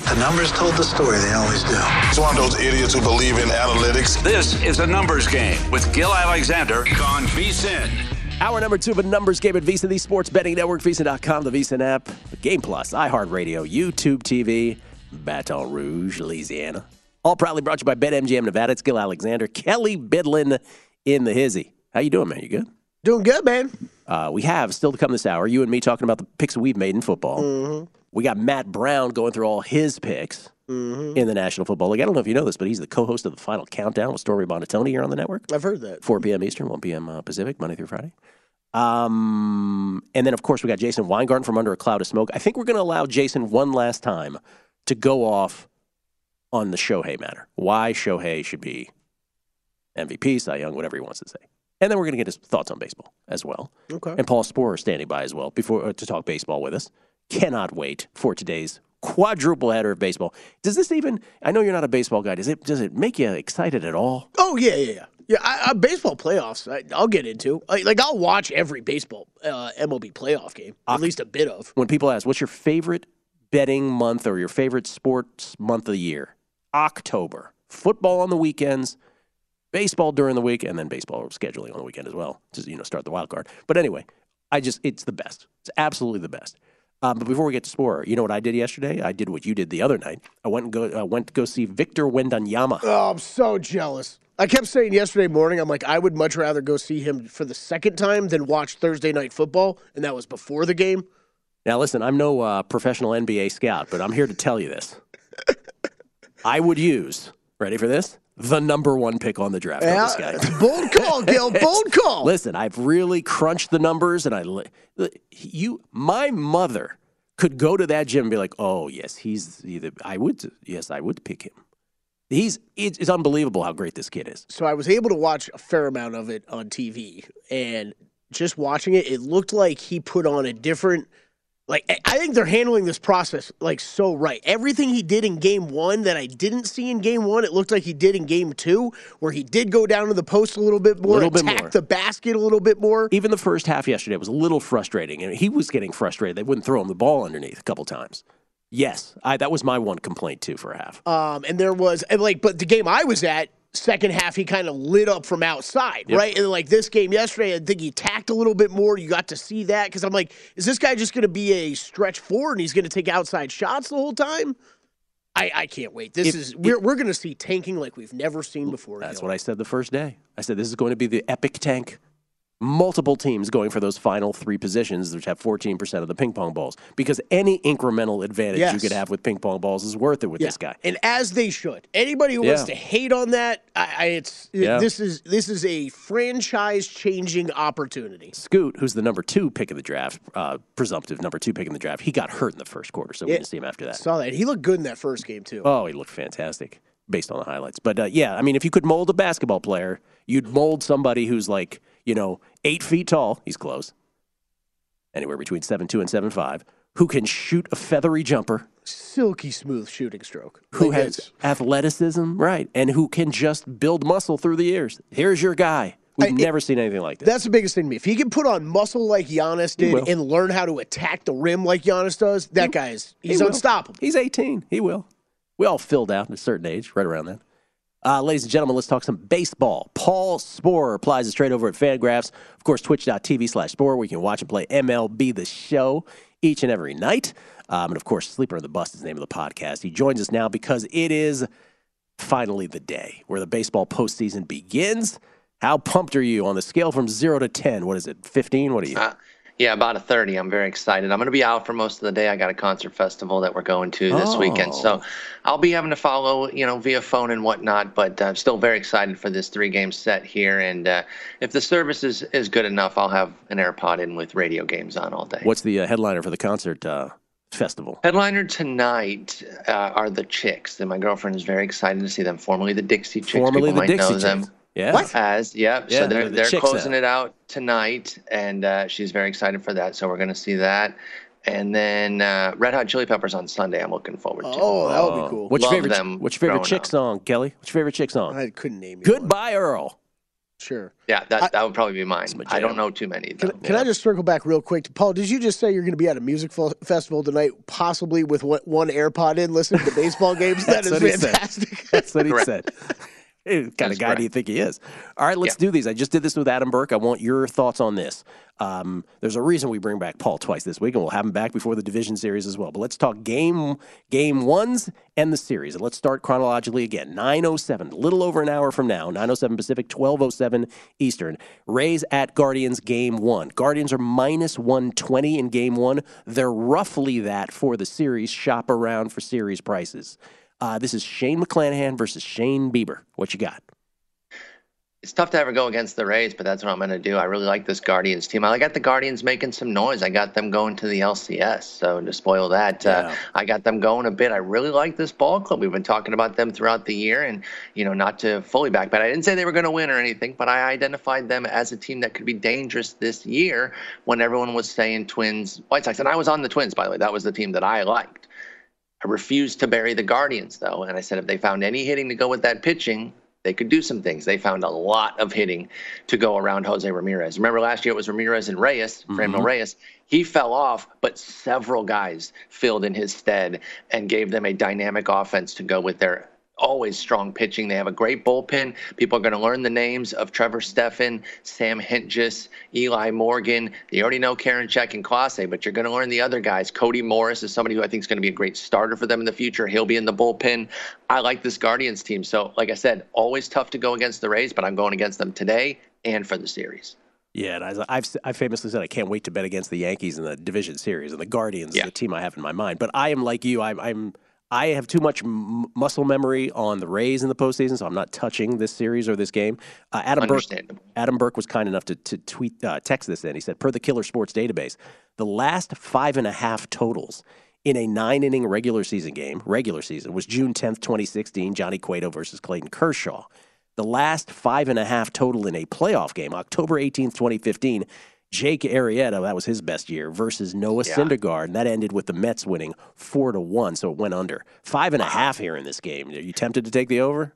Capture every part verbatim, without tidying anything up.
The numbers told the story. They always do. It's one of those idiots who believe in analytics. This is a numbers game with Gil Alexander on VSiN. Hour number two of a numbers game at VSiN, the Sports Betting Network, VSiN dot com, the VSiN app, the Game Plus, iHeartRadio, YouTube T V, Baton Rouge, Louisiana. All proudly brought to you by BetMGM Nevada. It's Gil Alexander, Kelly Bidlin in the hizzy. How you doing, man? You good? Doing good, man. Uh, we have still to come this hour, you and me talking about the picks we've made in football. Mm-hmm. We got Matt Brown going through all his picks mm-hmm. in the National Football League. I don't know if you know this, but he's the co-host of the Final Countdown with Stormy Bonatoni here on the network. I've heard that. four p.m. Eastern, one p.m. Uh, Pacific, Monday through Friday. Um, and then, of course, we got Jason Weingarten from Under a Cloud of Smoke. I think we're going to allow Jason one last time to go off on the Shohei matter. Why Shohei should be M V P, Cy Young, whatever he wants to say. And then we're going to get his thoughts on baseball as well. Okay. And Paul Sporer standing by as well before uh, to talk baseball with us. Cannot wait for today's quadruple header of baseball. Does this even, I know you're not a baseball guy, does it does it make you excited at all? Oh, yeah, yeah, yeah. Yeah, I, I, baseball playoffs, I, I'll get into. I, like, I'll watch every baseball uh, M L B playoff game, at Oct- least a bit of. When people ask, what's your favorite betting month or your favorite sports month of the year? October. Football on the weekends, baseball during the week, and then baseball scheduling on the weekend as well to, you know, start the wild card. But anyway, I just, it's the best. It's absolutely the best. Um, but before we get to Sporer, you know what I did yesterday? I did what you did the other night. I went and go uh, went to go see Victor Wembanyama. Oh, I'm so jealous. I kept saying yesterday morning, I'm like, I would much rather go see him for the second time than watch Thursday Night Football, and that was before the game. Now, listen, I'm no uh, professional N B A scout, but I'm here to tell you this. I would use, ready for this? The number one pick on the draft. Yeah, this guy. Bold call, Gil. Bold call. Listen, I've really crunched the numbers, and I, you, my mother could go to that gym and be like, "Oh yes, he's either." I would, yes, I would pick him. He's it's, it's unbelievable how great this kid is. So I was able to watch a fair amount of it on T V, and just watching it, it looked like he put on a different. Like, I think they're handling this process, like, so right. Everything he did in game one that I didn't see in game one, it looked like he did in game two, where he did go down to the post a little bit more, little bit attack more. the basket a little bit more. Even the first half yesterday was a little frustrating. And he was getting frustrated. They wouldn't throw him the ball underneath a couple times. Yes, I, that was my one complaint, too, for a half. Um, and there was, and like, but the game I was at, second half, he kind of lit up from outside, yep. right? And like this game yesterday, I think he tacked a little bit more. You got to see that because I'm like, is this guy just going to be a stretch forward and he's going to take outside shots the whole time? I, I can't wait. This if, is we're we're going to see tanking like we've never seen before. That's Gil. what I said the first day. I said this is going to be the epic tank. Multiple teams going for those final three positions, which have fourteen percent of the ping pong balls. Because any incremental advantage yes. you could have with ping pong balls is worth it with yeah. this guy. And as they should. Anybody who yeah. wants to hate on that, I, I, it's yeah. this is this is a franchise-changing opportunity. Scoot, who's the number two pick in the draft, uh, presumptive number two pick in the draft, he got hurt in the first quarter, so we yeah. didn't see him after that. Saw that. He looked good in that first game, too. Oh, he looked fantastic based on the highlights. But, uh, yeah, I mean, if you could mold a basketball player, you'd mold somebody who's like, you know, eight feet tall. He's close. Anywhere between seven two and seven five. Who can shoot a feathery jumper. Silky smooth shooting stroke. Who like has it's, athleticism, right, and who can just build muscle through the years. Here's your guy. We've I, never it, seen anything like this. That's the biggest thing to me. If he can put on muscle like Giannis did and learn how to attack the rim like Giannis does, that he, guy is he's he unstoppable. He's eighteen. He will. We all filled out at a certain age, right around then. Uh, ladies and gentlemen, let's talk some baseball. Paul Sporer applies it straight over at Fangraphs. Of course, twitch.tv slash Sporer, where you can watch and play M L B The Show each and every night. Um, and, of course, Sleeper on the Bus is the name of the podcast. He joins us now because it is finally the day where the baseball postseason begins. How pumped are you on the scale from zero to ten? What is it, fifteen? What are you? Uh, yeah, about a thirty. I'm very excited. I'm going to be out for most of the day. I got a concert festival that we're going to this oh. weekend. So I'll be having to follow, you know, via phone and whatnot. But I'm still very excited for this three-game set here. And uh, if the service is, is good enough, I'll have an AirPod in with radio games on all day. What's the uh, headliner for the concert uh, festival? Headliner tonight uh, are the Chicks. And my girlfriend is very excited to see them. Formerly the Dixie Chicks. Formerly People the might Dixie know Chicks. them. Yeah. What? As, yeah. yeah so they're, the they're closing out. it out tonight, and uh, she's very excited for that. So we're going to see that. And then uh, Red Hot Chili Peppers on Sunday, I'm looking forward to. Oh, that would be cool. What's your Love favorite, them what's your favorite chick up. song, Kelly? What's your favorite chick song? I couldn't name you. Goodbye, Earl. Sure. Yeah, that, I, that would probably be mine. I don't know too many, though. Can, can yeah. I just circle back real quick? Paul, did you just say you're going to be at a music fo- festival tonight, possibly with one, one AirPod in, listening to baseball games? That is fantastic. That's what he said. Hey, what kind That's of guy correct. do you think he is? All right, let's Yeah. do these. I just did this with Adam Burke. I want your thoughts on this. Um, there's a reason we bring back Paul twice this week, and we'll have him back before the division series as well. But let's talk game game ones and the series. And let's start chronologically again. nine oh seven, a little over an hour from now, nine oh seven Pacific, twelve oh seven Eastern. Rays at Guardians game one. Guardians are minus one twenty in game one. They're roughly that for the series. Shop around for series prices. Uh, this is Shane McClanahan versus Shane Bieber. What you got? It's tough to ever go against the Rays, but that's what I'm going to do. I really like this Guardians team. I got the Guardians making some noise. I got them going to the L C S, so to spoil that, Yeah. uh, I got them going a bit. I really like this ball club. We've been talking about them throughout the year, and, you know, not to fully back, but I didn't say they were going to win or anything, but I identified them as a team that could be dangerous this year when everyone was saying Twins, White Sox. And I was on the Twins, by the way. That was the team that I liked. I refused to bury the Guardians, though, and I said if they found any hitting to go with that pitching, they could do some things. They found a lot of hitting to go around Jose Ramirez. Remember last year it was Ramirez and Reyes, mm-hmm. Franmil Reyes. He fell off, but several guys filled in his stead and gave them a dynamic offense to go with their always strong pitching. They have a great bullpen. People are going to learn the names of Trevor Stephan, Sam Hentges, Eli Morgan. You already know Karinchak and Clase, but you're going to learn the other guys. Cody Morris is somebody who I think is going to be a great starter for them in the future. He'll be in the bullpen. I like this Guardians team. So, like I said, always tough to go against the Rays, but I'm going against them today and for the series. Yeah, and I, I've I famously said I can't wait to bet against the Yankees in the division series, and the Guardians yeah. is the team I have in my mind. But I am like you. I'm I'm I have too much m- muscle memory on the Rays in the postseason, so I'm not touching this series or this game. Uh, Adam Burke, Adam Burke was kind enough to, to tweet, uh, text this in. He said, per the Killer Sports database, the last five and a half totals in a nine-inning regular season game, regular season, was June tenth, twenty sixteen, Johnny Cueto versus Clayton Kershaw. The last five and a half total in a playoff game, October eighteenth, twenty fifteen, Jake Arrieta, that was his best year, versus Noah yeah. Syndergaard, and that ended with the Mets winning four to one, so it went under. Five and a half here in this game. Are you tempted to take the over?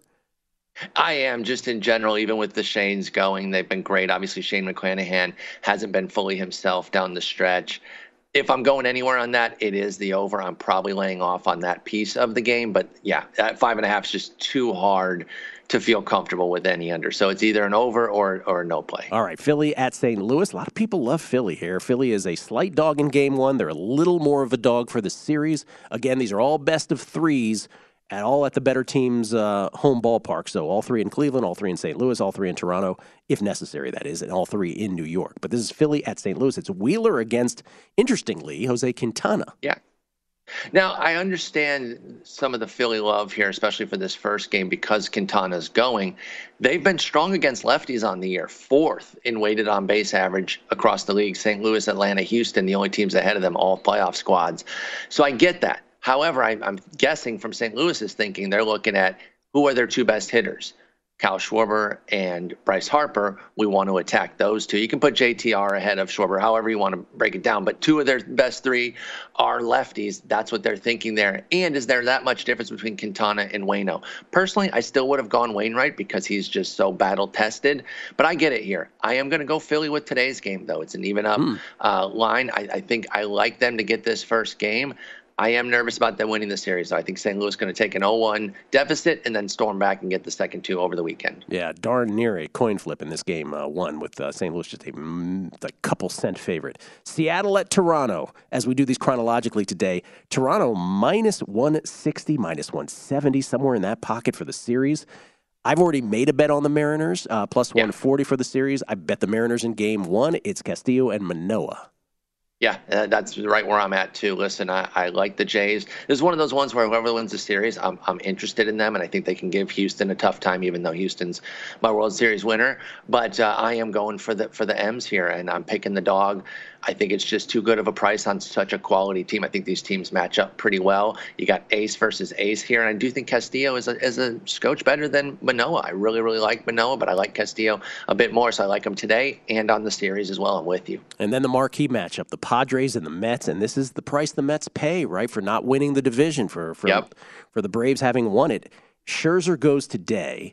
I am, just in general, even with the Shanes going. They've been great. Obviously, Shane McClanahan hasn't been fully himself down the stretch. If I'm going anywhere on that, it is the over. I'm probably laying off on that piece of the game. But, yeah, that five and a half is just too hard to feel comfortable with any under. So it's either an over or or no play. All right, Philly at Saint Louis. A lot of people love Philly here. Philly is a slight dog in game one. They're a little more of a dog for the series. Again, these are all best of threes, at all at the better team's uh, home ballpark. So all three in Cleveland, all three in Saint Louis, all three in Toronto, if necessary, that is, and all three in New York. But this is Philly at Saint Louis. It's Wheeler against, interestingly, Jose Quintana. Yeah. Now, I understand some of the Philly love here, especially for this first game, because Quintana's going. They've been strong against lefties on the year, fourth in weighted on base average across the league. Saint Louis, Atlanta, Houston, the only teams ahead of them, all playoff squads. So I get that. However, I, I'm guessing from Saint Louis's thinking, they're looking at who are their two best hitters. Kyle Schwarber and Bryce Harper, we want to attack those two. You can put J T R ahead of Schwarber, however you want to break it down, but two of their best three are lefties. That's what they're thinking there. And is there that much difference between Quintana and Waino? Personally, I still would have gone Wainwright because he's just so battle-tested, but I get it here. I am going to go Philly with today's game, though. It's an even-up mm. uh, line. I, I think I like them to get this first game. I am nervous about them winning the series. I think Saint Louis is going to take an oh one deficit and then storm back and get the second two over the weekend. Yeah, darn near a coin flip in this game, uh, one with uh, Saint Louis just a, a couple cent favorite. Seattle at Toronto, as we do these chronologically today. Toronto minus one sixty, minus one seventy, somewhere in that pocket for the series. I've already made a bet on the Mariners, uh, plus one forty yeah. for the series. I bet the Mariners in game one. It's Castillo and Manoah. Yeah, that's right where I'm at, too. Listen, I, I like the Jays. This is one of those ones where whoever wins the series, I'm I'm interested in them, and I think they can give Houston a tough time, even though Houston's my World Series winner. But uh, I am going for the for the M's here, and I'm picking the dog. I think it's just too good of a price on such a quality team. I think these teams match up pretty well. You got ace versus ace here, and I do think Castillo is a, is a scotch better than Manoah. I really, really like Manoah, but I like Castillo a bit more, so I like him today and on the series as well. I'm with you. And then the marquee matchup, the Padres and the Mets, and this is the price the Mets pay, right, for not winning the division, for for, yep. for the Braves having won it. Scherzer goes today.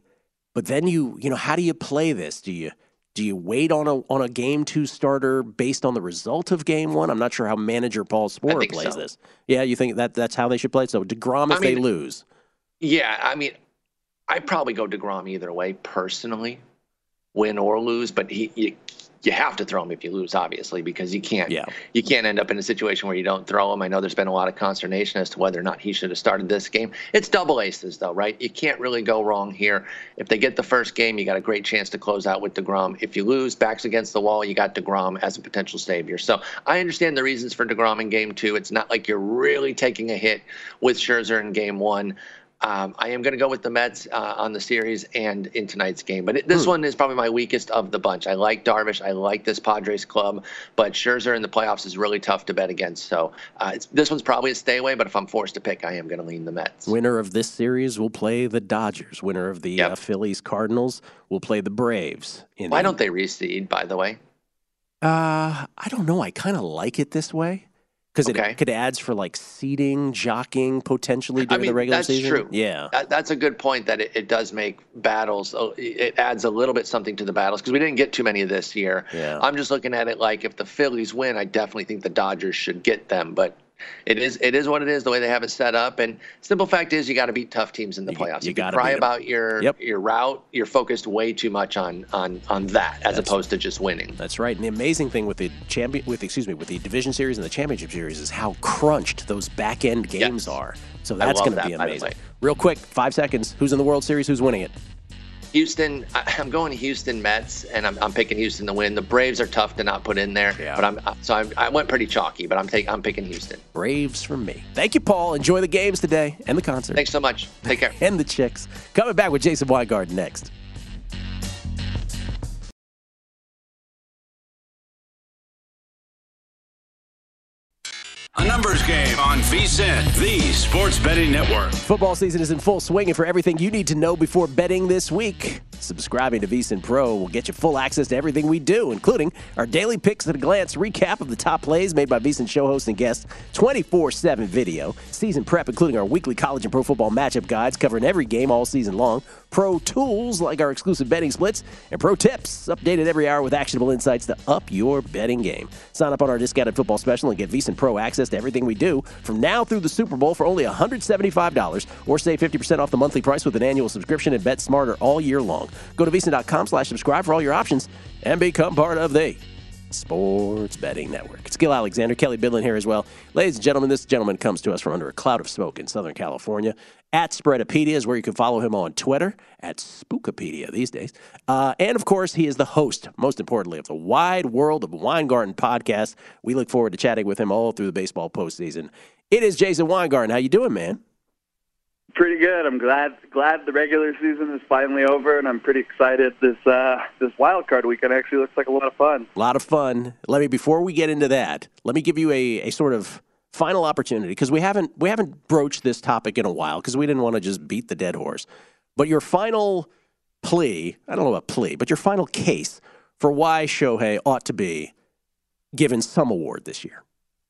But then you, you know, how do you play this? Do you do you wait on a on a game two starter based on the result of game one? I'm not sure how manager Paul Sporer plays so. this. Yeah, you think that that's how they should play it? So DeGrom if I mean, they lose. Yeah, I mean, I'd probably go DeGrom either way personally, win or lose. But he, you, you have to throw him if you lose, obviously, because you can't. Yeah. You can't end up in a situation where you don't throw him. I know there's been a lot of consternation as to whether or not he should have started this game. It's double aces, though, right? You can't really go wrong here. If they get the first game, you got a great chance to close out with DeGrom. If you lose, backs against the wall, you got DeGrom as a potential savior. So I understand the reasons for DeGrom in game two. It's not like you're really taking a hit with Scherzer in game one. Um, I am going to go with the Mets uh, on the series and in tonight's game. But it, this hmm. one is probably my weakest of the bunch. I like Darvish. I like this Padres club. But Scherzer in the playoffs is really tough to bet against. So uh, it's, this one's probably a stay away. But if I'm forced to pick, I am going to lean the Mets. Winner of this series will play the Dodgers. Winner of the yep. uh, Phillies Cardinals will play the Braves. In Why the... don't they reseed, by the way? Uh, I don't know. I kind of like it this way. Because okay. it, it adds for like seeding, jockeying potentially during I mean, the regular that's season. True. Yeah, that, that's a good point. That it, it does make battles. It adds a little bit something to the battles because we didn't get too many this year. Yeah. I'm just looking at it like if the Phillies win, I definitely think the Dodgers should get them. But it is it is what it is the way they have it set up. And simple fact is you got to beat tough teams in the you, playoffs. You if you cry about your yep. your route, you're focused way too much on on on that as That's, opposed to just winning. That's right. And the amazing thing with the champion with excuse me with the division series and the championship series is how crunched those back end games yes. are. So that's going to that, be amazing. Real quick, five seconds. Who's in the World Series? Who's winning it? Houston, I'm going Houston Mets, and I'm, I'm picking Houston to win. The Braves are tough to not put in there, yeah. but I'm so I'm, I went pretty chalky, but I'm taking I'm picking Houston. Braves from me. Thank you, Paul. Enjoy the games today and the concert. Thanks so much. Take care. And the chicks. Coming back with Jason Weingarten next. A numbers game on VSiN, the Sports Betting Network. Football season is in full swing, and for everything you need to know before betting this week, subscribing to VSiN Pro will get you full access to everything we do, including our daily picks at a glance recap of the top plays made by VSiN show hosts and guests, twenty-four seven video, season prep, including our weekly college and pro football matchup guides covering every game all season long, pro tools like our exclusive betting splits, and pro tips updated every hour with actionable insights to up your betting game. Sign up on our discounted football special and get VSiN Pro access to everything we do from now through the Super Bowl for only one hundred seventy-five dollars, or save fifty percent off the monthly price with an annual subscription and bet smarter all year long. Go to VSiN.com slash subscribe for all your options and become part of the Sports Betting Network. It's Gil Alexander, Kelly Bidlin here as well. Ladies and gentlemen, this gentleman comes to us from under a cloud of smoke in Southern California. At Spreadopedia is where you can follow him on Twitter, at Spookopedia these days. Uh, and, of course, he is the host, most importantly, of the Wide World of Weingarten podcast. We look forward to chatting with him all through the baseball postseason. It is Jason Weingarten. How you doing, man? Pretty good. I'm glad glad the regular season is finally over, and I'm pretty excited. This uh, this wild card weekend actually looks like a lot of fun. A lot of fun. Let me before we get into that, let me give you a, a sort of final opportunity because we haven't we haven't broached this topic in a while because we didn't want to just beat the dead horse. But your final plea, I don't know about plea, but your final case for why Shohei ought to be given some award this year.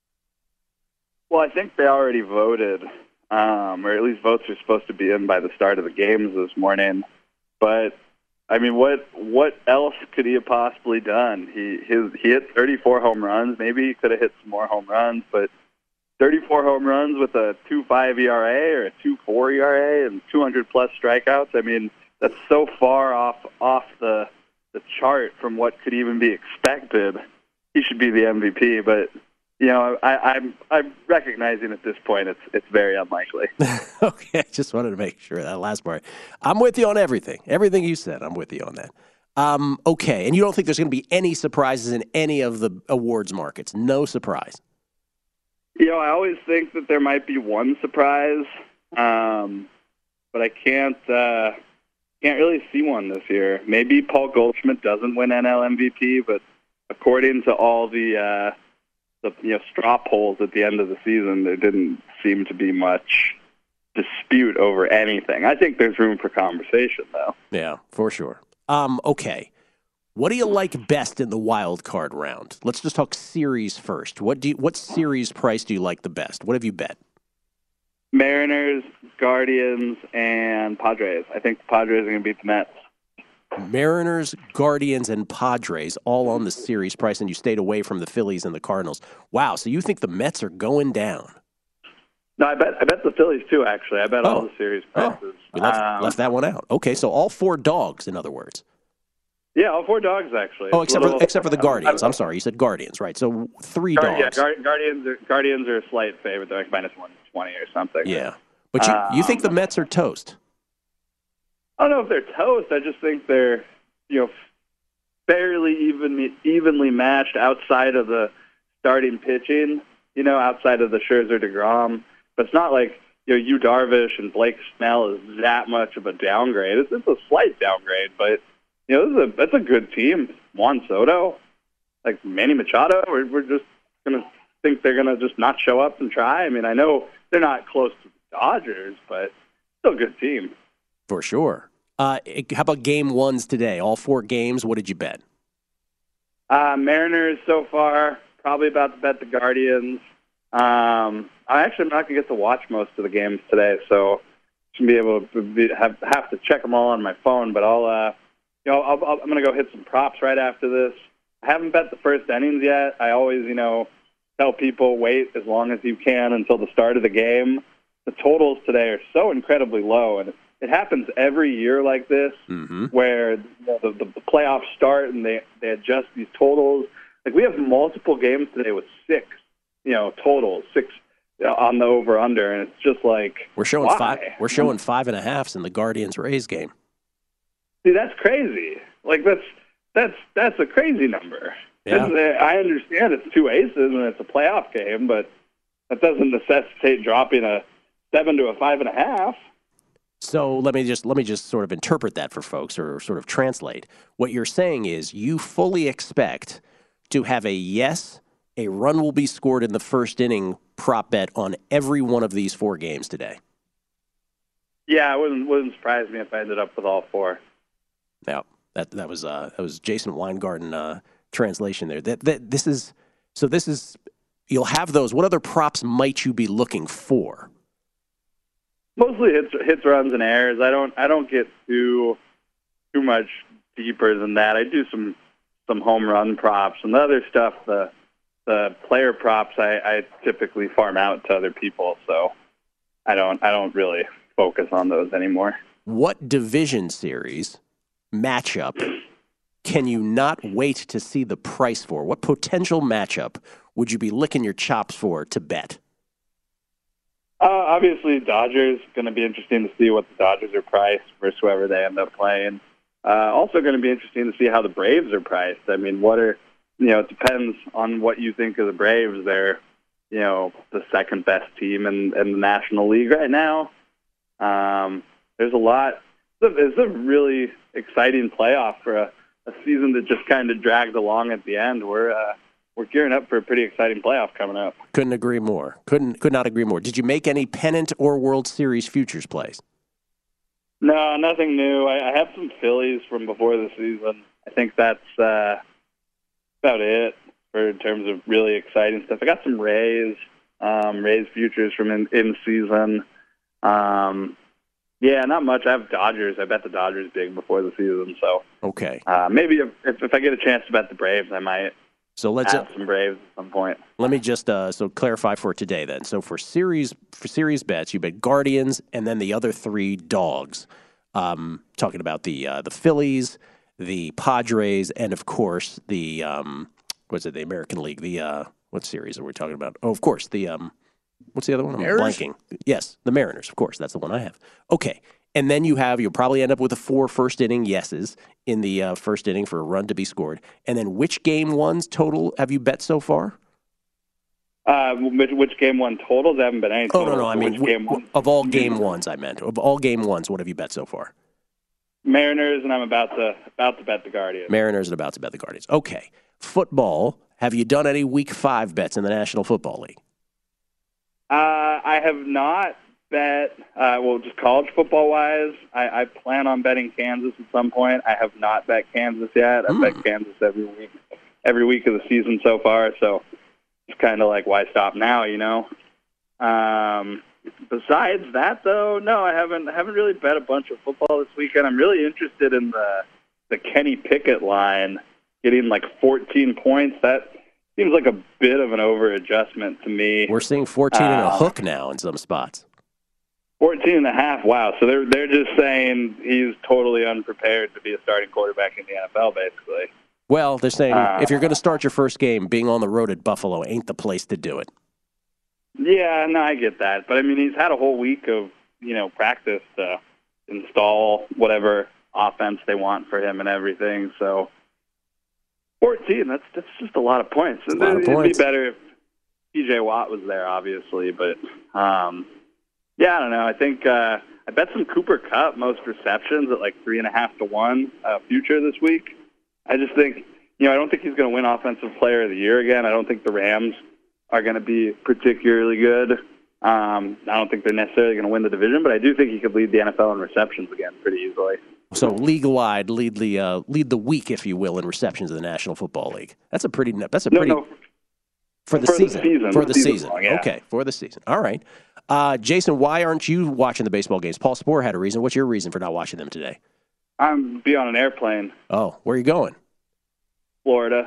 Well, I think they already voted. Um, or at least votes are supposed to be in by the start of the games this morning. But I mean, what what else could he have possibly done? He his he hit thirty-four home runs. Maybe he could have hit some more home runs, but thirty-four home runs with a two point five E R A or a two point four E R A and two hundred plus strikeouts. I mean, that's so far off off the the chart from what could even be expected. He should be the M V P, but. You know, I, I'm I'm recognizing at this point it's it's very unlikely. Okay, I just wanted to make sure that last part. I'm with you on everything. Everything you said, I'm with you on that. Um, okay, and you don't think there's going to be any surprises in any of the awards markets? No surprise. You know, I always think that there might be one surprise, um, but I can't uh, can't really see one this year. Maybe Paul Goldschmidt doesn't win N L M V P, but according to all the uh, the you know straw polls at the end of the season, there didn't seem to be much dispute over anything. I think there's room for conversation, though. Yeah, for sure. Um, okay. What do you like best in the wild card round? Let's just talk series first. What do you, what series price do you like the best? What have you bet? Mariners, Guardians, and Padres. I think the Padres are going to beat the Mets. Mariners, Guardians, and Padres all on the series price, and you stayed away from the Phillies and the Cardinals. Wow, so you think the Mets are going down? No, I bet I bet the Phillies too. Actually, I bet Oh. all the series prices. Oh, we left, Um, left that one out. Okay, so all four dogs, in other words. Yeah, all four dogs actually. Oh, It's except a little- for except for the Guardians. I'm- I'm sorry, you said Guardians, right? So three Guard- dogs. Yeah, Guard- Guardians are Guardians are a slight favorite. They're like minus one twenty or something. Yeah, but you you think the Um, Mets are toast? I don't know if they're toast. I just think they're, you know, fairly even evenly matched outside of the starting pitching. You know, outside of the Scherzer DeGrom, but it's not like you know Yu Darvish and Blake Snell is that much of a downgrade. It's, it's a slight downgrade, but you know, this is a, that's a good team. Juan Soto, like Manny Machado, we're, we're just gonna think they're gonna just not show up and try. I mean, I know they're not close to the Dodgers, but still a good team. For sure. Uh, how about game ones today? All four games. What did you bet? Uh, Mariners so far, probably about to bet the Guardians. Um, I actually am not going to get to watch most of the games today, so shouldn't be able to be, have have to check them all on my phone. But I'll, uh, you know, I'll, I'll, I'm going to go hit some props right after this. I haven't bet the first innings yet. I always, you know, tell people wait as long as you can until the start of the game. The totals today are so incredibly low, and it happens every year like this, Mm-hmm. where you know, the, the, the playoffs start and they, they adjust these totals. Like we have multiple games today with six, you know, totals, six you know, on the over/under, and it's just like We're showing why? five. We're showing five and a halves in the Guardians Rays game. See, that's crazy. Like that's that's that's a crazy number. Yeah. It's, uh, I understand it's two aces and it's a playoff game, but that doesn't necessitate dropping a seven to a five and a half. So let me just let me just sort of interpret that for folks, or sort of translate. What you're saying is you fully expect to have a yes, a run will be scored in the first inning prop bet on every one of these four games today. Yeah, it wouldn't wouldn't surprise me if I ended up with all four. Now that that was uh, that was Jason Weingarten uh, translation there. That, that this is so this is you'll have those. What other props might you be looking for? Mostly hits, hits, runs, and errors. I don't, I don't get too, too much deeper than that. I do some, some home run props and the other stuff. The, the player props, I, I typically farm out to other people, so I don't, I don't really focus on those anymore. What division series matchup can you not wait to see the price for? What potential matchup would you be licking your chops for to bet? Uh, obviously, Dodgers, going to be interesting to see what the Dodgers are priced versus whoever they end up playing. Uh, also going to be interesting to see how the Braves are priced. I mean, what are, you know, it depends on what you think of the Braves. They're, you know, the second best team in, in the National League right now. Um, there's a lot. It's a really exciting playoff for a, a season that just kind of dragged along at the end. We're, uh, We're gearing up for a pretty exciting playoff coming up. Couldn't agree more. Couldn't could not agree more. Did you make any pennant or World Series futures plays? No, nothing new. I, I have some Phillies from before the season. I think that's uh, about it for in terms of really exciting stuff. I got some Rays, um, Rays futures from in, in season. Um, yeah, not much. I have Dodgers. I bet the Dodgers big before the season. So Okay. uh, maybe if, if if I get a chance to bet the Braves, I might. So let's Have some Braves at some point. let me just uh, so clarify for today then. So for series for series bets, you bet Guardians and then the other three dogs. Um, talking about the uh, the Phillies, the Padres, and of course the um, what's it? The American League. The uh, what series are we talking about? Oh, of course the um, what's the other one? I'm Mariners? blanking. Yes, the Mariners. Of course, that's the one I have. Okay. And then you have, you'll probably end up with a four first inning yeses in the uh, first inning for a run to be scored. And then which game ones total have you bet so far? Uh, which, which game one totals? There haven't been any Oh, totals. no, no. I but mean, which game w- one? of all game ones, I meant. Of all game ones, what have you bet so far? Mariners, and I'm about to about to bet the Guardians. Mariners and about to bet the Guardians. Okay. Football, have you done any week five bets in the National Football League? Uh, I have not bet, uh, well, just college football-wise, I, I plan on betting Kansas at some point. I have not bet Kansas yet. I've Hmm. bet Kansas every week, every week of the season so far, so it's kind of like, why stop now, you know? Um, besides that, though, no, I haven't I haven't really bet a bunch of football this weekend. I'm really interested in the the Kenny Pickett line getting like fourteen points, that seems like a bit of an over-adjustment to me. We're seeing fourteen and a Um, hook now in some spots. fourteen and a half, wow. So they're, they're just saying he's totally unprepared to be a starting quarterback in the N F L, basically. Well, they're saying Uh, if you're going to start your first game, being on the road at Buffalo ain't the place to do it. Yeah, no, I get that. But, I mean, he's had a whole week of, you know, practice to install whatever offense they want for him and everything. So fourteen, that's that's just a lot of points. That's a lot of It'd points. be better if P J Watt was there, obviously. But, um, yeah, I don't know. I think uh, I bet some Cooper Kupp most receptions at like three and a half to one uh, future this week. I just think, you know, I don't think he's going to win Offensive Player of the Year again. I don't think the Rams are going to be particularly good. Um, I don't think they're necessarily going to win the division, but I do think he could lead the N F L in receptions again pretty easily. So league-wide, lead the uh, lead the week, if you will, in receptions of the National Football League. That's a pretty. That's a No, pretty no, for the for the season. season. For the The season season. long, yeah. Okay, for the season. All right, uh, Jason. Why aren't you watching the baseball games? Paul Sporer had a reason. What's your reason for not watching them today? I'm be on an airplane, Oh, where are you going? Florida.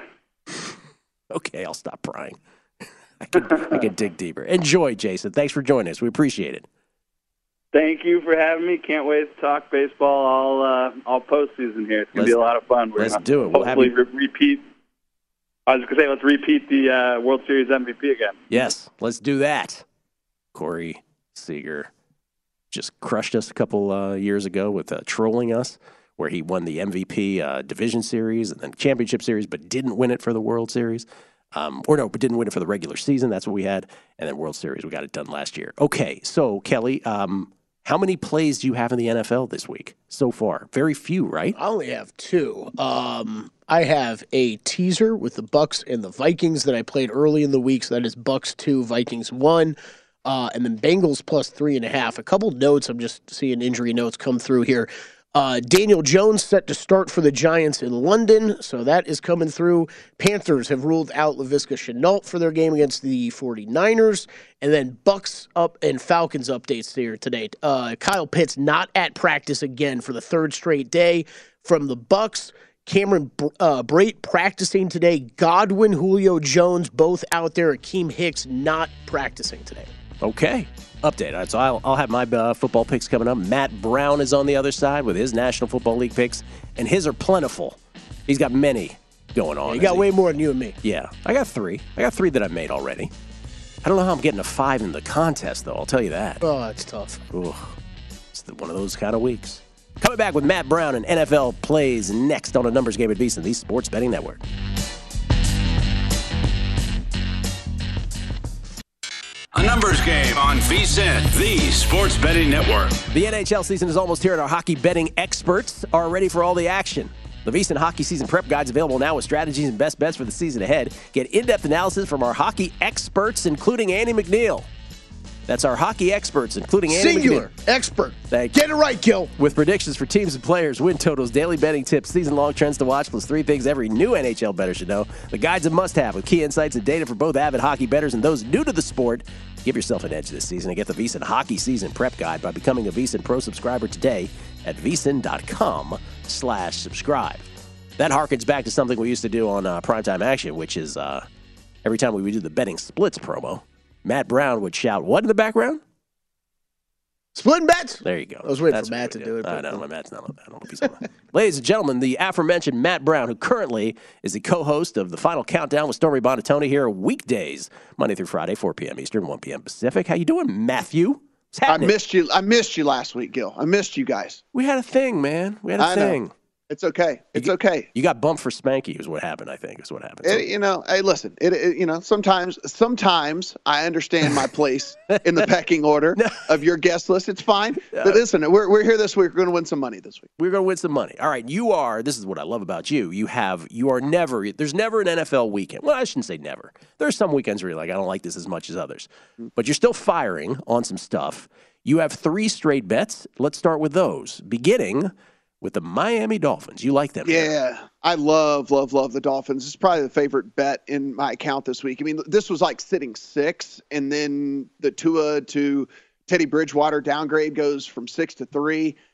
Okay, I'll stop prying. I can I can dig deeper. Enjoy, Jason. Thanks for joining us. We appreciate it. Thank you for having me. Can't wait to talk baseball all uh, all postseason here. It's gonna Let's- be a lot of fun. We're let's gonna do it. We'll have hopefully you- re- repeat. I was just gonna say, let's repeat the uh, World Series M V P again. Yes, let's do that. Corey Seager just crushed us a couple uh, years ago with uh, trolling us, where he won the M V P uh, division series and then championship series, but didn't win it for the World Series. Um, or no, but didn't win it for the regular season. That's what we had. And then World Series, we got it done last year. Okay, so Kelly, um, how many plays do you have in the N F L this week so far? Very few, right? I only have two. Um, I have a teaser with the Bucks and the Vikings that I played early in the week. So that is Bucks two, Vikings one, uh, and then Bengals plus three and a half. A couple notes. I'm just seeing injury notes come through here. Uh, Daniel Jones set to start for the Giants in London, so that is coming through. Panthers have ruled out Laviska Shenault for their game against the 49ers. And then Bucks up and Falcons updates here today. Uh, Kyle Pitts not at practice again for the third straight day. From the Bucks, Cameron uh, Brate practicing today. Godwin, Julio Jones, both out there. Akeem Hicks not practicing today. Okay. Update. All right, so I'll, I'll have my uh, football picks coming up. Matt Brown is on the other side with his National Football League picks, and his are plentiful. He's got many going on. You got He- way more than you and me. Yeah, I got three. I got three that I've made already. I don't know how I'm getting a five in the contest, though. I'll tell you that. Oh, it's tough. Ooh, it's the, one of those kind of weeks. Coming back with Matt Brown and N F L plays next on a numbers game at VSiN, the Sports Betting Network. A numbers game on VSiN, the Sports Betting Network. The N H L season is almost here, and our hockey betting experts are ready for all the action. The VSiN Hockey Season Prep Guide is available now with strategies and best bets for the season ahead. Get in-depth analysis from our hockey experts, including Andy McNeil. That's our hockey experts, including Andy Singular. McNeil. Expert. Thank you. Get it right, Gil. With predictions for teams and players, win totals, daily betting tips, season-long trends to watch, plus three things every new N H L bettor should know. The guide's a must-have with key insights and data for both avid hockey bettors and those new to the sport. Give yourself an edge this season and get the VSiN Hockey Season Prep Guide by becoming a VSiN Pro subscriber today at VSiN.com slash subscribe. That harkens back to something we used to do on uh, Primetime Action, which is uh, every time we would do the betting splits promo, Matt Brown would shout, what in the background? Splitting bets. There you go. I was waiting That's for Matt pretty to do good. it, I but- know, my Matt's not on that. I don't know if he's on that. Ladies and gentlemen, the aforementioned Matt Brown, who currently is the co-host of the Final Countdown with Stormy Bonatoni here weekdays, Monday through Friday, four p.m. Eastern, one p.m. Pacific. How you doing, Matthew? What's I happening? missed you. I missed you last week, Gil. I missed you guys. We had a thing, man. We had a I know. thing. It's okay. It's You- okay. You got bumped for Spanky is what happened, I think, is what happened. So- It, you know, hey, listen. It, it, you know, sometimes, sometimes I understand my place in the pecking order of your guest list. It's fine. But listen, we're we're here this week. We're going to win some money this week. We're going to win some money. All right, you are, this is what I love about you. You have, you are never, there's never an N F L weekend. Well, I shouldn't say never. There's some weekends where you're like, I don't like this as much as others. But you're still firing on some stuff. You have three straight bets. Let's start with those, beginning with the Miami Dolphins. You like them? Yeah, I love, love, love the Dolphins. It's probably the favorite bet in my account this week. I mean, this was like sitting six, and then the Tua to Teddy Bridgewater downgrade goes from six to three.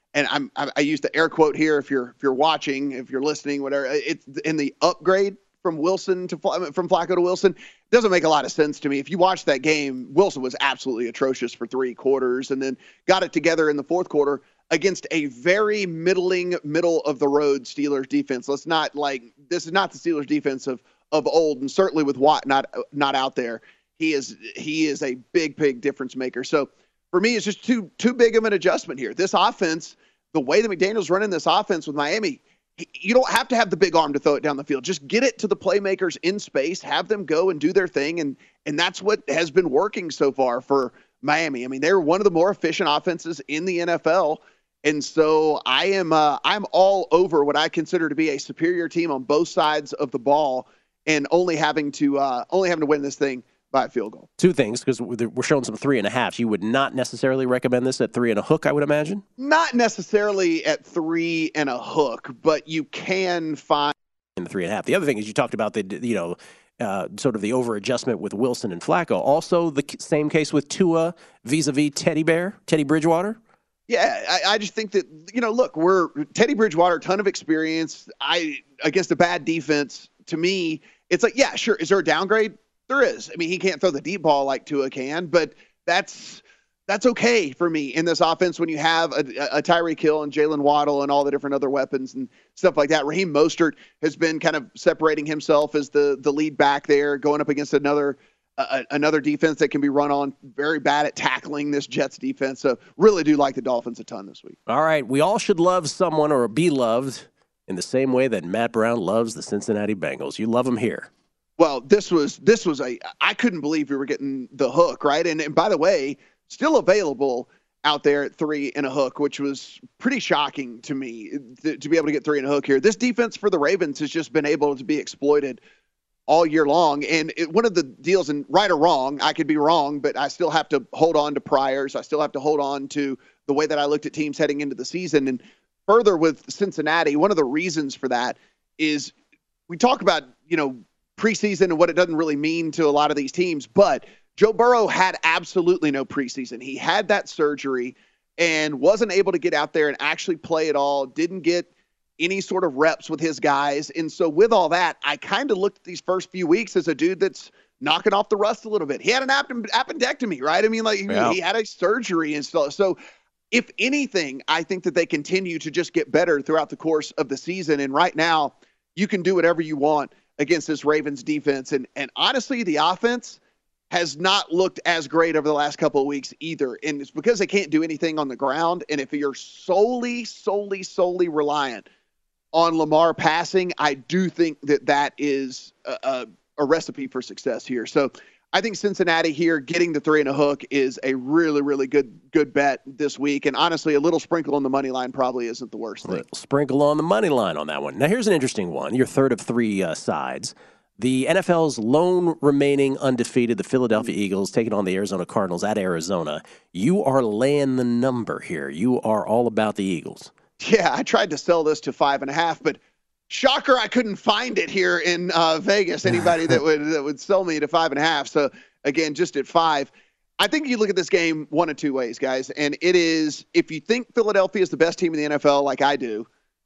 and I'm, I, I use the air quote here if you're if you're watching, if you're listening, whatever. It's in the upgrade from Wilson to from Flacco to Wilson. It doesn't make a lot of sense to me. If you watch that game, Wilson was absolutely atrocious for three quarters, and then got it together in the fourth quarter against a very middling, middle of the road Steelers defense. Let's not like this is not the Steelers defense of of old, and certainly with Watt not not out there, he is he is a big big difference maker. So for me, it's just too too big of an adjustment here. This offense, the way that McDaniel's running this offense with Miami, he, you don't have to have the big arm to throw it down the field. Just get it to the playmakers in space, have them go and do their thing, and and that's what has been working so far for Miami. I mean, they're one of the more efficient offenses in the N F L. And so I am uh, I'm all over what I consider to be a superior team on both sides of the ball, and only having to uh, only having to win this thing by a field goal. Two things, because we're showing some three and a halves. You would not necessarily recommend this at three and a hook, I would imagine? Not necessarily at three and a hook, but you can find in the three and a half. The other thing is you talked about the you know uh, sort of the over adjustment with Wilson and Flacco. Also, the same case with Tua vis-a-vis Teddy Bear, Teddy Bridgewater. Yeah, I, I just think that, you know, look, we're Teddy Bridgewater, ton of experience. I against a bad defense. To me, it's like, yeah, sure. Is there a downgrade? There is. I mean, he can't throw the deep ball like Tua can, but that's that's okay for me in this offense when you have a, a Tyreek Hill and Jalen Waddle and all the different other weapons and stuff like that. Raheem Mostert has been kind of separating himself as the the lead back there, going up against another. Uh, another defense that can be run on, very bad at tackling this Jets defense. So really do like the Dolphins a ton this week. All right. We all should love someone or be loved in the same way that Matt Brown loves the Cincinnati Bengals. You love them here. Well, this was this was a I couldn't believe we were getting the hook, right? And, and by the way, still available out there at three and a hook, which was pretty shocking to me th- to be able to get three and a hook here. This defense for the Ravens has just been able to be exploited all year long. And it, one of the deals, and right or wrong, I could be wrong, but I still have to hold on to priors. I still have to hold on to the way that I looked at teams heading into the season. And further with Cincinnati, one of the reasons for that is we talk about, you know, preseason and what it doesn't really mean to a lot of these teams, but Joe Burrow had absolutely no preseason. He had that surgery and wasn't able to get out there and actually play at all, didn't get any sort of reps with his guys. And so with all that, I kind of looked at these first few weeks as a dude that's knocking off the rust a little bit. He had an appendectomy, right? I mean, like yeah. he had a surgery and stuff. So if anything, I think that they continue to just get better throughout the course of the season. And right now you can do whatever you want against this Ravens defense. And, and honestly, the offense has not looked as great over the last couple of weeks either. And it's because they can't do anything on the ground. And if you're solely, solely, solely reliant on Lamar passing, I do think that that is a, a, a recipe for success here. So I think Cincinnati here getting the three and a hook is a really, really good good bet this week. And honestly, a little sprinkle on the money line probably isn't the worst thing. Sprinkle on the money line on that one. Now here's an interesting one. Your third of three uh, sides. The N F L's lone remaining undefeated, the Philadelphia Eagles, taking on the Arizona Cardinals at Arizona. You are laying the number here. You are all about the Eagles. Yeah, I tried to sell this to five and a half, but shocker, I couldn't find it here in uh, Vegas. Anybody that would that would sell me to five and a half. So again, just at five. I think you look at this game one of two ways, guys, and it is if you think Philadelphia is the best team in the N F L, like I do,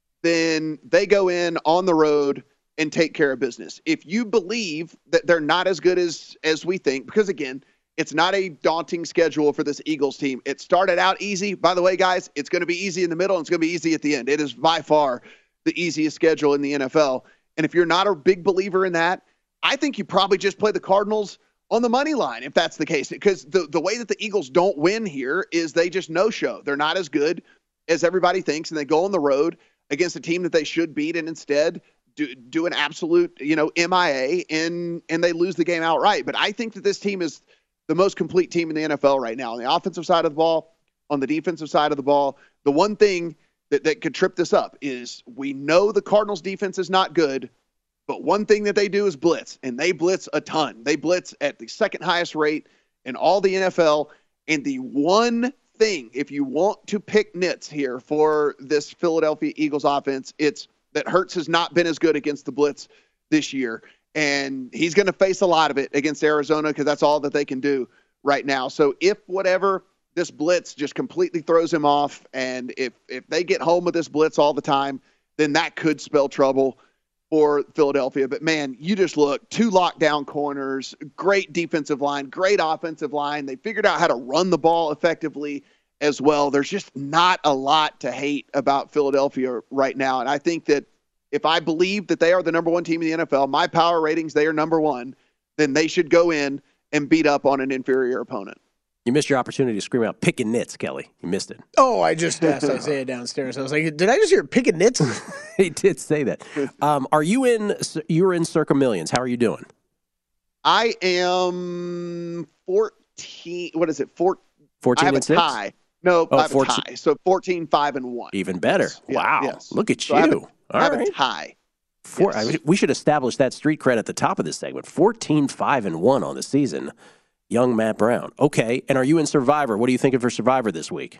then they go in on the road and take care of business. If you believe that they're not as good as as we think, because again, it's not a daunting schedule for this Eagles team. It started out easy. By the way, guys, it's going to be easy in the middle and it's going to be easy at the end. It is by far the easiest schedule in the N F L. And if you're not a big believer in that, I think you probably just play the Cardinals on the money line if that's the case. Because the, the way that the Eagles don't win here is they just no-show. They're not as good as everybody thinks, and they go on the road against a team that they should beat and instead do, do an absolute, you know, M I A, and, and they lose the game outright. But I think that this team is – the most complete team in the N F L right now. On the offensive side of the ball, on the defensive side of the ball, the one thing that, that could trip this up is we know the Cardinals defense is not good, but one thing that they do is blitz, and they blitz a ton. They blitz at the second highest rate in all the N F L, and the one thing, if you want to pick nits here for this Philadelphia Eagles offense, it's that Hurts has not been as good against the blitz this year. And he's going to face a lot of it against Arizona because that's all that they can do right now. So if whatever this blitz just completely throws him off. And if, if they get home with this blitz all the time, then that could spell trouble for Philadelphia. But, man, you just look, two lockdown corners, great defensive line, great offensive line. They figured out how to run the ball effectively as well. There's just not a lot to hate about Philadelphia right now. And I think that if I believe that they are the number one team in the N F L, my power ratings, they are number one, then they should go in and beat up on an inferior opponent. You missed your opportunity to scream out pickin' nits, Kelly. You missed it. Oh, I just asked Isaiah downstairs. I was like, did I just hear pickin' nits? He did say that. Um, are you in, you're in Circa Millions. How are you doing? I am fourteen, what is it, four, fourteen I have and a six? tie. No, Oh, I have fourteen. a tie. So fourteen, five, and one. Even better. Yeah, Wow. yes. Look at So you. I have a, All I have right. a tie. Four, Yes. I, we should establish that street cred at the top of this segment. fourteen, five, and one on the season. Young Matt Brown. Okay. And are you in Survivor? What are you thinking for Survivor this week?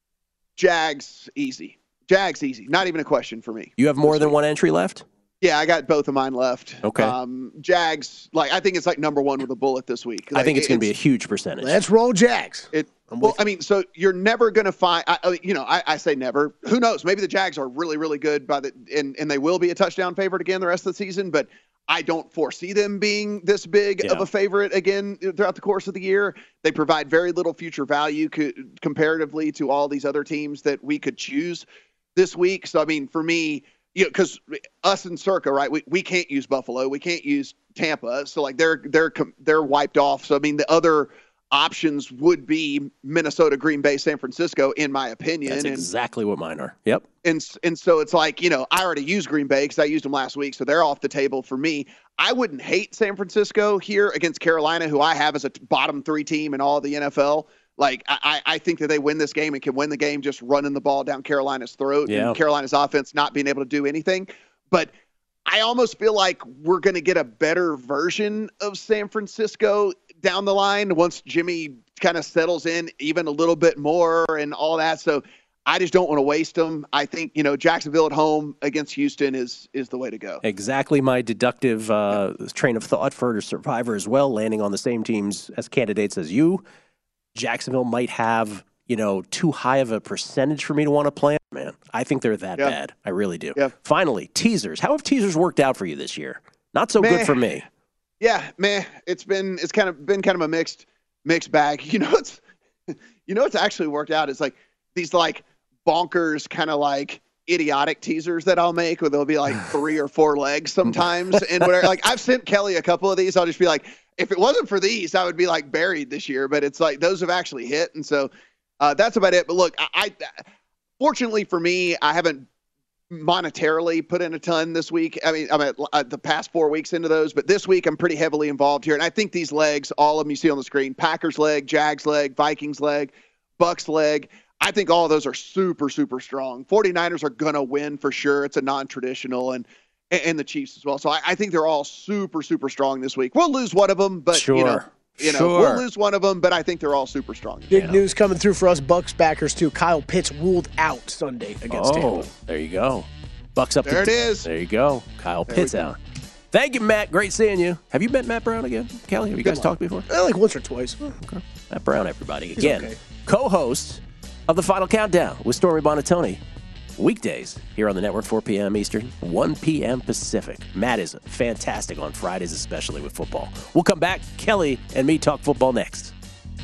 Jags, easy. Jags, easy. Not even a question for me. You have more than one entry left? Yeah, I got both of mine left. Okay. Um, Jags, like I think it's like number one with a bullet this week. I Like, think it's going to be a it's- huge percentage. Let's roll Jags. It, I'm well, with I mean, so you're never going to find, I, I- you know, I, I say never. Who knows? Maybe the Jags are really, really good by the, and, and they will be a touchdown favorite again the rest of the season, but I don't foresee them being this big Yeah. of a favorite again throughout the course of the year. They provide very little future value co- comparatively to all these other teams that we could choose this week. So, I mean, for me, you know, because us and Circa, right? We, we can't use Buffalo, we can't use Tampa, so like they're they're com- they're wiped off. So I mean, the other options would be Minnesota, Green Bay, San Francisco, in my opinion. That's and, exactly what mine are. Yep. and and so it's like, you know, I already used Green Bay because I used them last week, so they're off the table for me. I wouldn't hate San Francisco here against Carolina, who I have as a t- bottom three team in all of the N F L. Like, I, I think that they win this game and can win the game just running the ball down Carolina's throat Yeah. and Carolina's offense not being able to do anything. But I almost feel like we're going to get a better version of San Francisco down the line once Jimmy kind of settles in even a little bit more and all that. So I just don't want to waste them. I think, you know, Jacksonville at home against Houston is is the way to go. Exactly my deductive uh, train of thought for Survivor as well, landing on the same teams as candidates as you. Jacksonville might have, you know, too high of a percentage for me to want to play. Man, I think they're that Yeah. bad. I really do. Yeah. Finally, teasers. How have teasers worked out for you this year? Not so Meh. good for me. Yeah, man, it's been it's kind of been kind of a mixed mixed bag. You know, it's you know, it's actually worked out. It's like these like bonkers kind of like idiotic teasers that I'll make where there'll be like three or four legs sometimes and whatever. Like I've sent Kelly a couple of these. I'll just be like, if it wasn't for these, I would be like buried this year. But it's like those have actually hit, and so uh, that's about it. But look, I, I fortunately for me, I haven't monetarily put in a ton this week. I mean, I'm at, at the past four weeks into those, but this week I'm pretty heavily involved here. And I think these legs, all of them you see on the screen, Packers leg, Jags leg, Vikings leg, Bucks leg, I think all of those are super, super strong. 49ers are going to win for sure. It's a non-traditional, and and the Chiefs as well. So I, I think they're all super, super strong this week. We'll lose one of them, but Sure. you know, you know, Sure. we'll lose one of them, but I think they're all super strong. Big Yeah. news coming through for us Bucks backers, too. Kyle Pitts ruled out Sunday against Oh, Tampa. there you go. Bucks up. There to it is. There you go. Kyle There Pitts we go. out. Thank you, Matt. Great seeing you. Have you met Matt Brown again, Kelly? Have you guys talked before? Eh, like once or twice. Okay. Matt Brown, everybody. Again, okay. co-host of the Final Countdown with Stormy Bonatoni. Weekdays here on the network, four p.m. Eastern, one p.m. Pacific. Matt is fantastic on Fridays, especially with football. We'll come back. Kelly and me talk football next.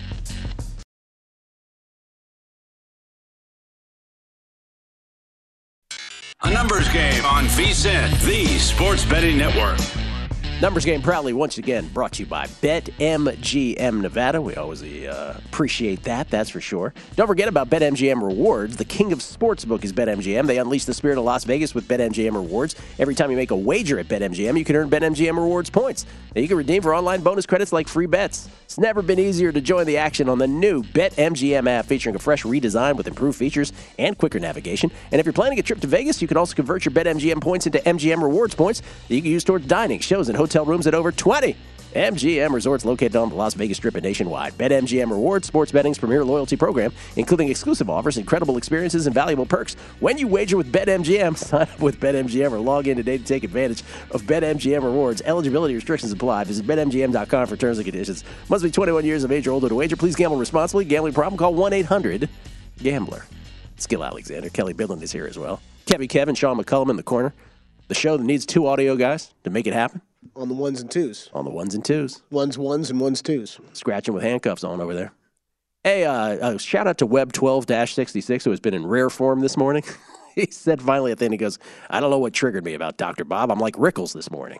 A numbers game on VSiN, the sports betting network. Numbers Game proudly once again brought to you by BetMGM Nevada. We always uh, appreciate that, that's for sure. Don't forget about BetMGM Rewards. The king of sportsbook is BetMGM. They unleash the spirit of Las Vegas with BetMGM Rewards. Every time you make a wager at BetMGM, you can earn BetMGM Rewards points. And you can redeem for online bonus credits like free bets. It's never been easier to join the action on the new BetMGM app, featuring a fresh redesign with improved features and quicker navigation. And if you're planning a trip to Vegas, you can also convert your BetMGM points into M G M Rewards points that you can use towards dining, shows, and hotel rooms at over twenty M G M Resorts, located on the Las Vegas Strip and nationwide. BetMGM Rewards, sports betting's premier loyalty program, including exclusive offers, incredible experiences, and valuable perks. When you wager with BetMGM, sign up with BetMGM or log in today to take advantage of BetMGM Rewards. Eligibility restrictions apply. Visit Bet M G M dot com for terms and conditions. Must be twenty-one years of age or older to wager. Please gamble responsibly. Gambling problem? Call one eight hundred gambler. Skill Alexander. Kelly Bidlin is here as well. Kevy Kevin, Sean McCullum in the corner. The show that needs two audio guys to make it happen. On the ones and twos. On the ones and twos. Ones, ones, and ones, twos. Scratching with handcuffs on over there. Hey, uh, uh, shout out to Web twelve sixty-six, who has been in rare form this morning. He said finally at the end, he goes, I don't know what triggered me about Doctor Bob. I'm like Rickles this morning.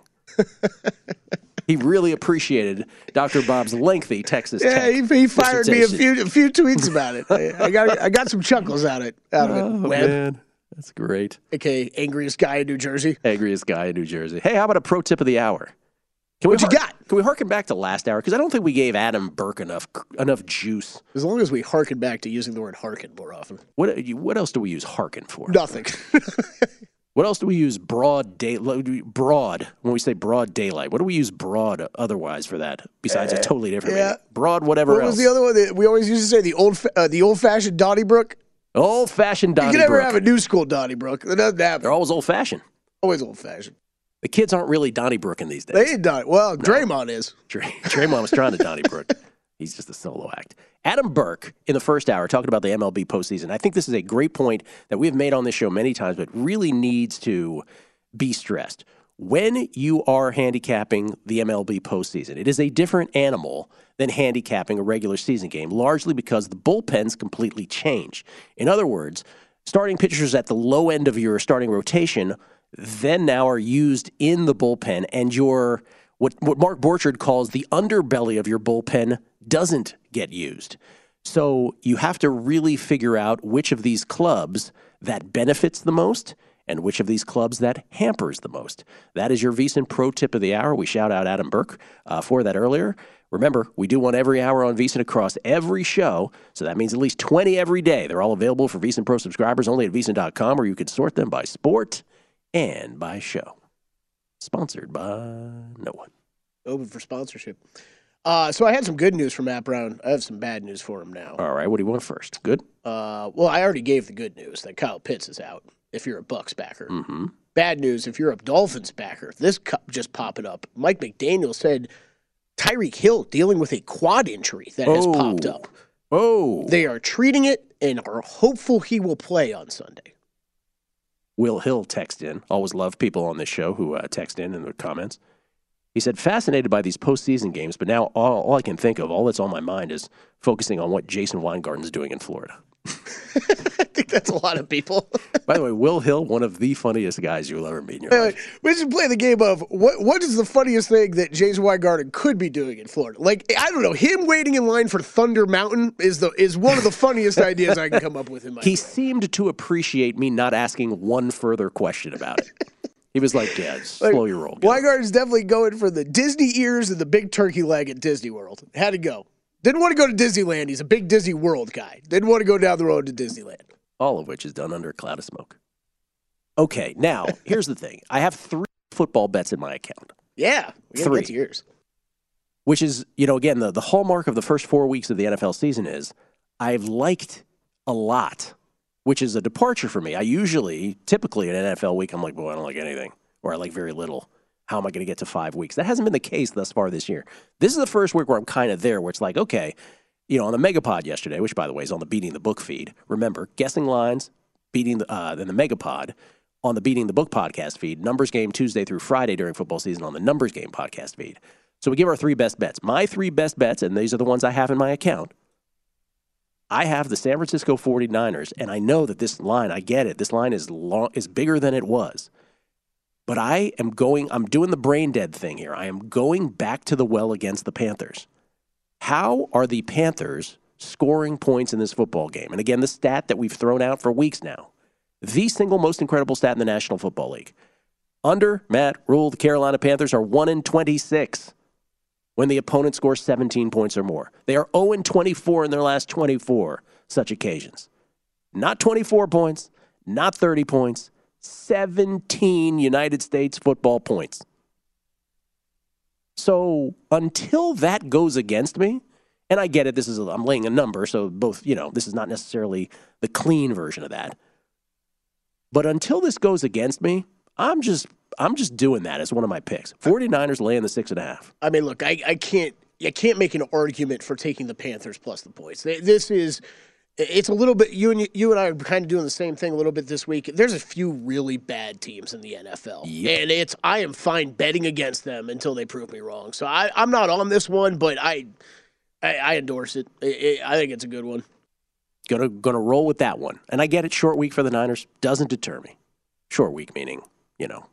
He really appreciated Doctor Bob's lengthy Texas Yeah, Tech he, he fired me a dissertation. few a few tweets about it. I, I got I got some chuckles out of it. Out of it. Oh, Web, man. That's great. A K A angriest guy in New Jersey. Angriest guy in New Jersey. Hey, how about a pro tip of the hour? Can What we you har- got? Can we harken back to last hour? Because I don't think we gave Adam Burke enough enough juice. As long as we harken back to using the word harken more often. What what else do we use harken for? Nothing. What else do we use broad day broad when we say broad daylight? What do we use broad otherwise for that besides a totally different yeah. meaning? Broad whatever What else. was the other one that we always used to say? The old fa- uh, the old fashioned Donnybrook. Old fashioned You can never Donnybrook. have a new school Donnybrook. That doesn't happen. They're always old fashioned. Always old fashioned. The kids aren't really Donnybrook in these days. They ain't done. Well, Draymond is. Dray- Draymond was trying to Donnybrook. He's just a solo act. Adam Burke, in the first hour, talking about the M L B postseason. I think this is a great point that we've made on this show many times, but really needs to be stressed. When you are handicapping the M L B postseason, it is a different animal than handicapping a regular season game, largely because the bullpens completely change. In other words, starting pitchers at the low end of your starting rotation then now are used in the bullpen, and your what, what Mark Borchard calls the underbelly of your bullpen doesn't get used. So you have to really figure out which of these clubs that benefits the most and which of these clubs that hampers the most. That is your VSiN Pro Tip of the Hour. We shout out Adam Burke uh, for that earlier. Remember, we do one every hour on VSiN across every show, so that means at least twenty every day. They're all available for VSiN Pro subscribers only at V S I N dot com, where you can sort them by sport and by show. Sponsored by no one. Open for sponsorship. Uh, so I had some good news for Matt Brown. I have some bad news for him now. All right, what do you want first? Good? Uh, well, I already gave the good news that Kyle Pitts is out if you're a Bucks backer. Mm-hmm. Bad news if you're a Dolphins backer. This cup just popping up. Mike McDaniel said Tyreek Hill dealing with a quad injury that has Oh. popped up. Oh. They are treating it and are hopeful he will play on Sunday. Will Hill text in. Always love people on this show who uh, text in in the comments. He said, fascinated by these postseason games, but now all, all I can think of, all that's on my mind is focusing on what Jason Weingarten's doing in Florida. I think that's a lot of people. By the way, Will Hill, one of the funniest guys you'll ever meet in your Uh, life. we should play the game of what what is the funniest thing that Jason Weingarten could be doing in Florida? Like, I don't know, him waiting in line for Thunder Mountain is the is one of the funniest ideas I can come up with in my He brain. seemed to appreciate me not asking one further question about it. He was like, yeah, Like, slow your roll. Gil." Weingarten's definitely going for the Disney ears and the big turkey leg at Disney World. Had to go. Didn't want to go to Disneyland. He's a big Disney World guy. Didn't want to go down the road to Disneyland. All of which is done under a cloud of smoke. Okay, now, here's the thing. I have three football bets in my account, Yeah, we gotta Three. get to yours. which is, you know, again, the, the hallmark of the first four weeks of the N F L season is I've liked a lot, which is a departure for me. I usually, typically in an N F L week, I'm like, boy, I don't like anything, or I like very little. How am I going to get to five weeks? That hasn't been the case thus far this year. This is the first week where I'm kind of there, where it's like, okay, you know, on the Megapod yesterday, which, by the way, is on the Beating the Book feed. Remember, guessing lines, beating the, uh, then the Megapod on the Beating the Book podcast feed. Numbers game Tuesday through Friday during football season on the Numbers game podcast feed. So we give our three best bets. My three best bets, and these are the ones I have in my account. I have the San Francisco forty-niners, and I know that this line, I get it, this line is long, is bigger than it was. But I am going, I'm doing the brain dead thing here. I am going back to the well against the Panthers. How are the Panthers scoring points in this football game? And again, the stat that we've thrown out for weeks now, the single most incredible stat in the National Football League. Under Matt Rule, the Carolina Panthers are one in twenty-six when the opponent scores seventeen points or more. They are zero in twenty-four in their last twenty-four such occasions. Not twenty-four points, not thirty points, seventeen United States football points. So until that goes against me, and I get it, this is a, I'm laying a number, so both, you know, this is not necessarily the clean version of that. But until this goes against me, I'm just I'm just doing that as one of my picks. 49ers laying the six and a half. I mean, look, I, I can't I can't make an argument for taking the Panthers plus the points. This is it's a little bit you and you and I are kind of doing the same thing a little bit this week. There's a few really bad teams in the N F L, yep. and it's I am fine betting against them until they prove me wrong. So I, I'm not on this one, but I. I, I endorse it. I, I think it's a good one. Gonna gonna roll with that one. And I get it, short week for the Niners doesn't deter me. Short week meaning, you know,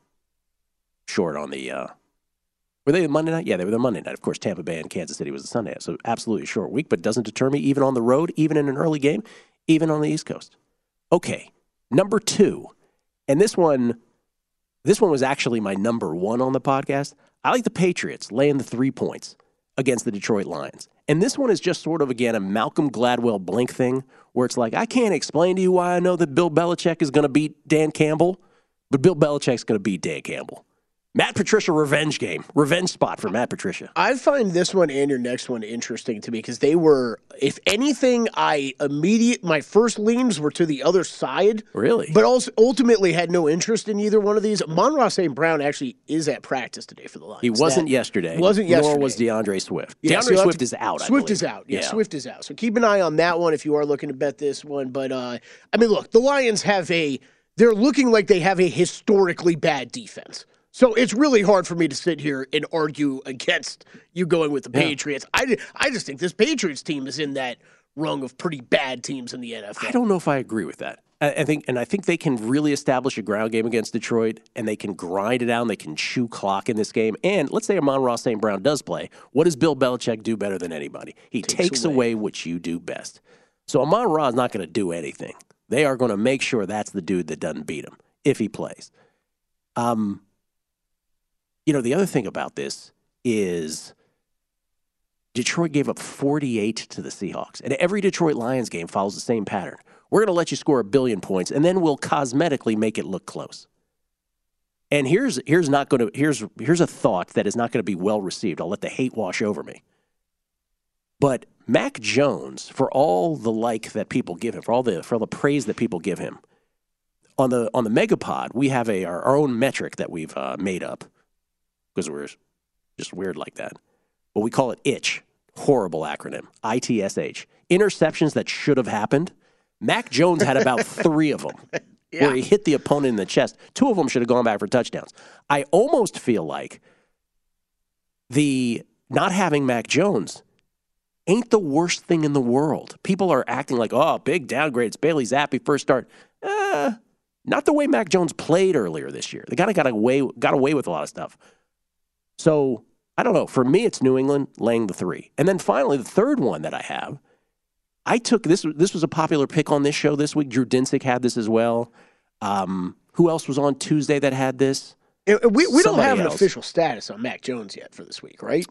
short on the uh, were they the Monday night? Yeah, they were the Monday night. Of course, Tampa Bay and Kansas City was the Sunday. So absolutely short week, but doesn't deter me even on the road, even in an early game, even on the East Coast. Okay, number two. And this one, this one was actually my number one on the podcast. I like the Patriots laying the three points against the Detroit Lions. And this one is just sort of, again, a Malcolm Gladwell blink thing where it's like, I can't explain to you why I know that Bill Belichick is going to beat Dan Campbell, but Bill Belichick's going to beat Dan Campbell. Matt Patricia revenge game. Revenge spot for Matt Patricia. I find this one and your next one interesting to me because they were, if anything, I immediate, my first leans were to the other side. Really? But also ultimately had no interest in either one of these. Amon-Ra Saint Brown actually is at practice today for the Lions. He wasn't that, yesterday. Wasn't yesterday. Nor was DeAndre Swift. Yeah, DeAndre so Swift to, is out, I Swift believe. is out. Yeah, yeah, Swift is out. So keep an eye on that one if you are looking to bet this one. But, uh, I mean, look, the Lions have a, they're looking like they have a historically bad defense. So it's really hard for me to sit here and argue against you going with the yeah. Patriots. I, I just think this Patriots team is in that rung of pretty bad teams in the N F L. I don't know if I agree with that. I, I think, and I think they can really establish a ground game against Detroit, and they can grind it out. They can chew clock in this game. And let's say Amon-Ra Saint Brown does play. What does Bill Belichick do better than anybody? He takes, takes away. away what you do best. So Amon-Ra is not going to do anything. They are going to make sure that's the dude that doesn't beat him if he plays. Um. You know, the other thing about this is Detroit gave up forty-eight to the Seahawks. And every Detroit Lions game follows the same pattern. We're going to let you score a billion points, and then we'll cosmetically make it look close. And here's here's not going to here's here's a thought that is not going to be well received. I'll let the hate wash over me. But Mac Jones, for all the like that people give him, for all the for all the praise that people give him, on the on the Megapod, we have a our, our own metric that we've uh, made up. Because we're just weird like that. But we call it I T C H. Horrible acronym. I T S H. Interceptions that should have happened. Mac Jones had about three of them yeah. where he hit the opponent in the chest. Two of them should have gone back for touchdowns. I almost feel like the not having Mac Jones ain't the worst thing in the world. People are acting like, oh, big downgrade. It's Bailey Zappi first start. Uh, not the way Mac Jones played earlier this year. They kind of got away, got away with a lot of stuff. So, I don't know. For me, it's New England laying the three. And then finally, the third one that I have, I took this. This was a popular pick on this show this week. Drew Dinsick had this as well. Um, who else was on Tuesday that had this? We, we don't have an else. official status on Mac Jones yet for this week, right?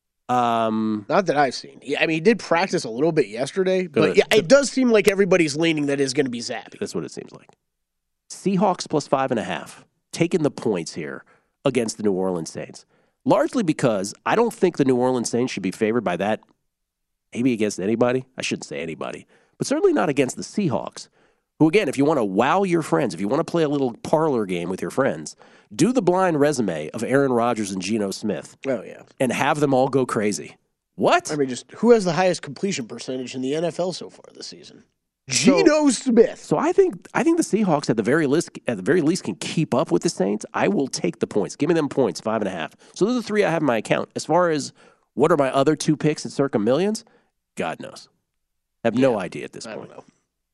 Um, Not that I've seen. I mean, he did practice a little bit yesterday, but to, yeah, to, it does seem like everybody's leaning that is going to be Zappi. That's what it seems like. Seahawks plus five and a half. Taking the points here against the New Orleans Saints. Largely because I don't think the New Orleans Saints should be favored by that, maybe against anybody. I shouldn't say anybody, but certainly not against the Seahawks, who, again, if you want to wow your friends, if you want to play a little parlor game with your friends, do the blind resume of Aaron Rodgers and Geno Smith. Oh, yeah. And have them all go crazy. What? I mean, just who has the highest completion percentage in the N F L so far this season? Geno so, Smith. So I think I think the Seahawks at the very least at the very least can keep up with the Saints. I will take the points. Give me them points, five and a half. So those are the three I have in my account. As far as what are my other two picks at circa millions, God knows. I have yeah, no idea at this I point. Don't know.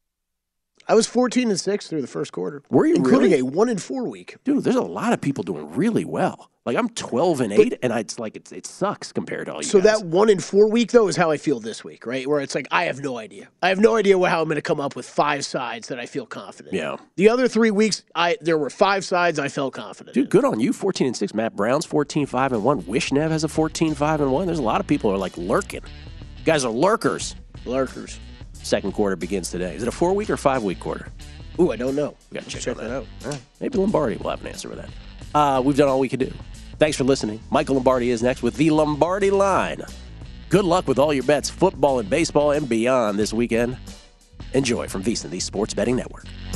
I was fourteen and six through the first quarter. Were you including really? a one and four week? Dude, there's a lot of people doing really well. Like I'm twelve and eight, and I, it's like it's, it sucks compared to all you so guys. So that one and four week though is how I feel this week, right? Where it's like I have no idea. I have no idea how I'm going to come up with five sides that I feel confident. Yeah. In. The other three weeks, I there were five sides I felt confident. Dude, in. good on you. Fourteen and six. Matt Brown's fourteen five and one. Wishnev has a fourteen five and one. There's a lot of people who are like lurking. You guys are lurkers. Lurkers. Second quarter begins today. Is it a four week or five week quarter? Ooh, I don't know. We got to check, check that out. out. Right. Maybe Lombardi will have an answer for that. Uh, we've done all we could do. Thanks for listening. Michael Lombardi is next with the Lombardi Line. Good luck with all your bets, football and baseball and beyond this weekend. Enjoy from VSiN, the Sports Betting Network.